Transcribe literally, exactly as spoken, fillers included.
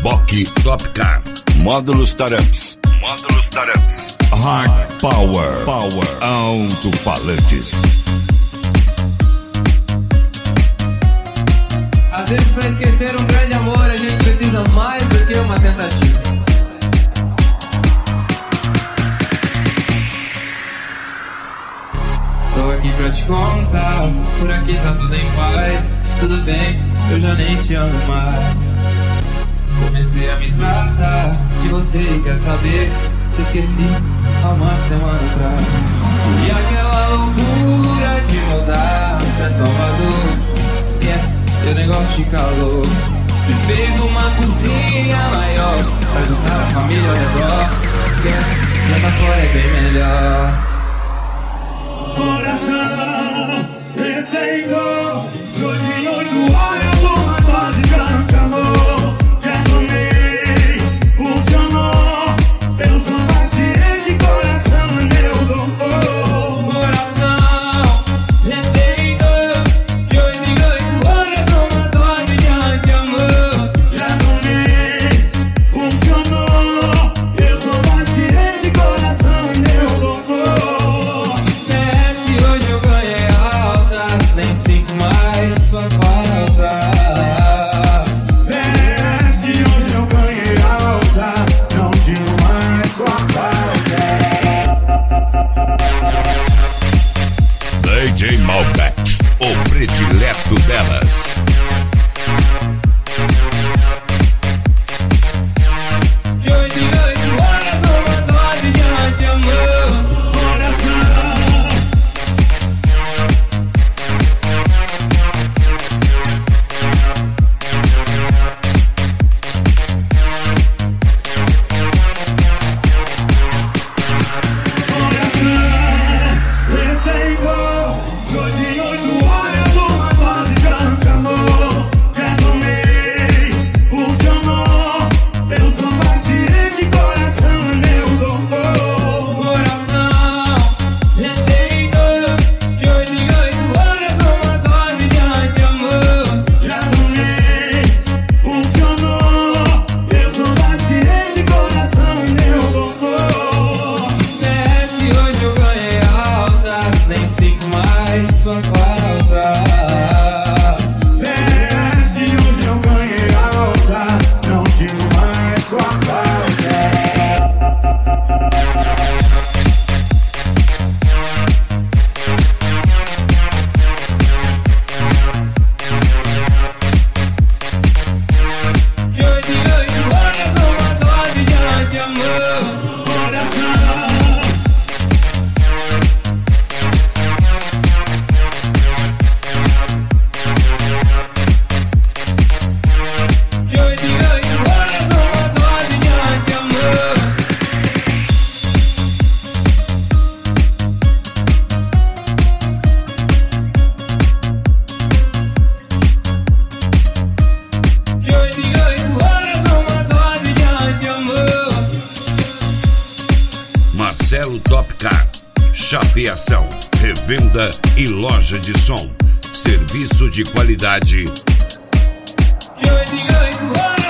Reboque Top Car. Módulos Startups. Módulos Startups. Hard Power. Power. Alto-falantes. Às vezes, pra esquecer um grande amor, a gente precisa mais do que uma tentativa. Tô aqui pra te contar, por aqui tá tudo em paz. Tudo bem, eu já nem te amo mais. Comecei a me tratar de você e quer saber, te esqueci há uma semana atrás. E aquela loucura de mudar pra Salvador, esquece, eu nem gosto de calor. Me fez uma cozinha maior pra juntar a família ao redor. Esquece, lá pra fora é bem melhor. Coração, receitou dois em oito horas, uma dose de anti-amor. Já tomei, funcionou. Eu sou paciente, coração é meu doutor. Coração, receitou de oito em oito horas, uma dose de anti-amor. Já tomei, funcionou. Eu sou paciente, coração é meu doutor. Sua falta. Desce, hoje eu ganhei alta, não tiro mais sua falta. D J Malbec, o predileto delas. De oito em oito horas, uma dose de anti-amor. Sua falta. Desce, hoje eu ganhei alta, não tiro mais sua falta. De oito em oito horas, uma dose de anti-amor. Marcelo Top Car. Chapeação, revenda e loja de som. Serviço de qualidade. De oito em oito horas.